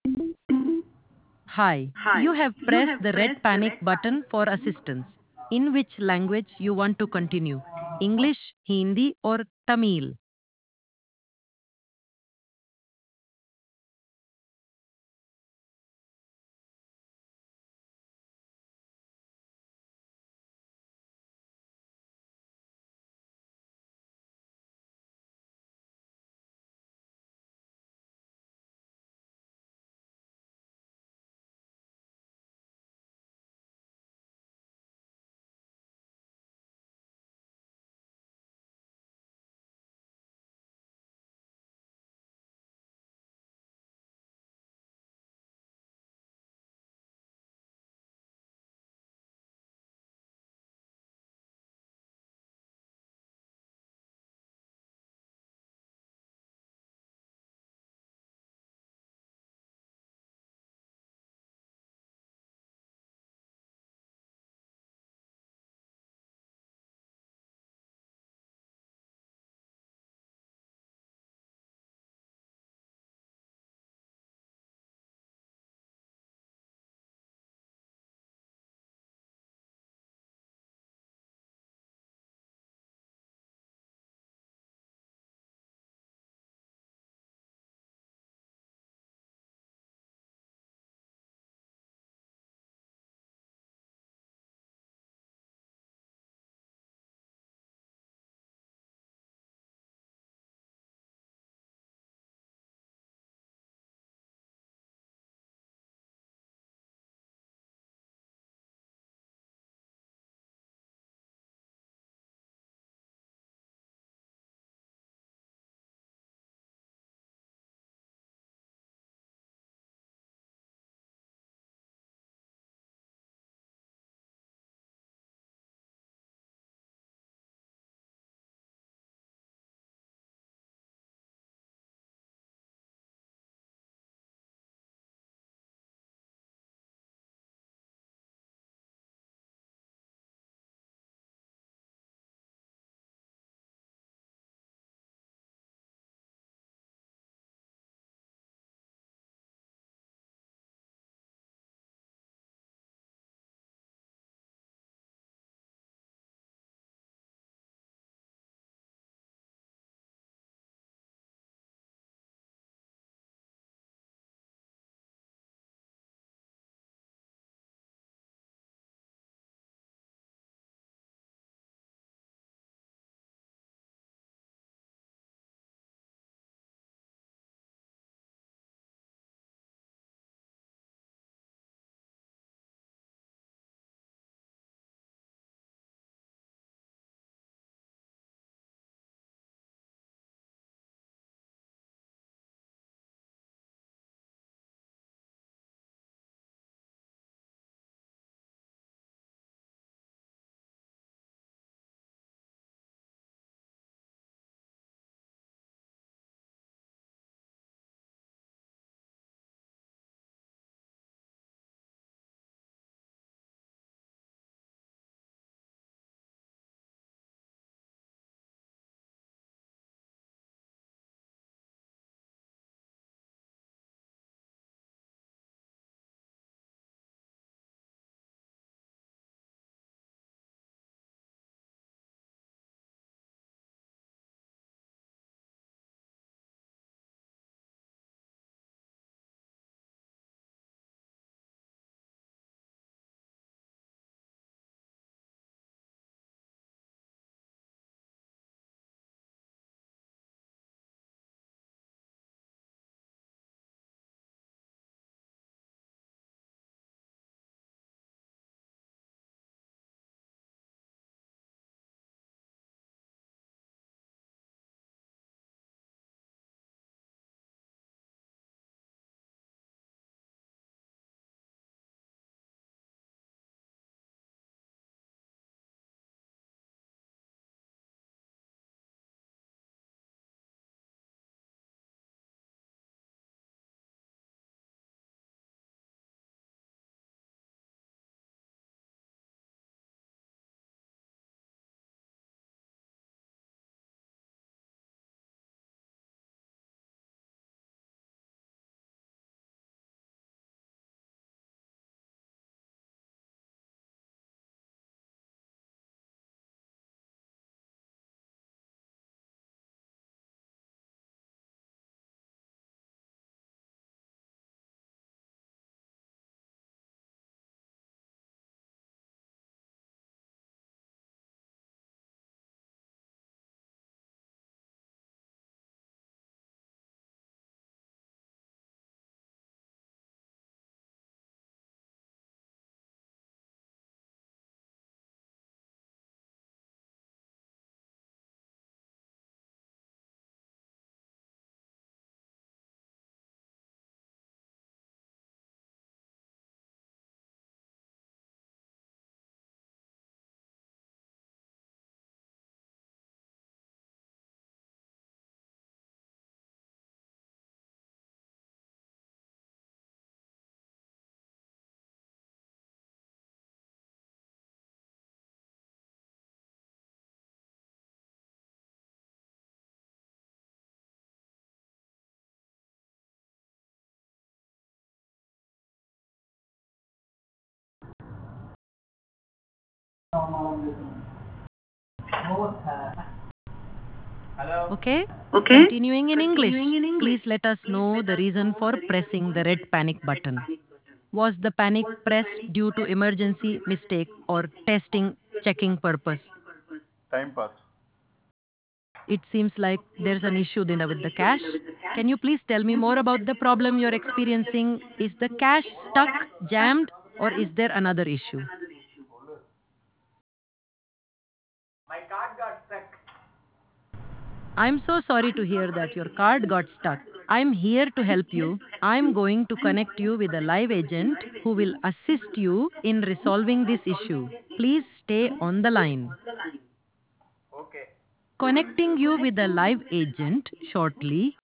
Hi, you have pressed the red panic button for assistance. In which language you want to continue? English, Hindi or Tamil? Okay? Okay? Continuing in Continuing English, in English, please let us please know let the us reason know for the reason pressing for the red pressing panic the red button. panic button. Was the panic Was the pressed panic due to pressed due to emergency, mistake, emergency or mistake or testing, testing checking purpose? checking purpose? Time pass. It seems like It seems there's an like issue there's with an the issue cache. with the cache. Can you please tell Can me you more please about tell the me more problem about you're the problem you're experiencing? Is the experiencing? cache Is the stuck, cache stuck, jammed, or is jammed, there or another is there issue? another issue? I'm so sorry to I'm so hear that sorry your to hear card that got your stuck. card got I'm stuck. here to I'm help here you. to help I'm you. going to I'm connect going you to with a connect live you with a agent live who will agent who assist will you assist in you resolving in this resolving issue. this Please issue. stay Please on the stay line. on the line. Connecting you with a Connecting you live with a live agent agent shortly.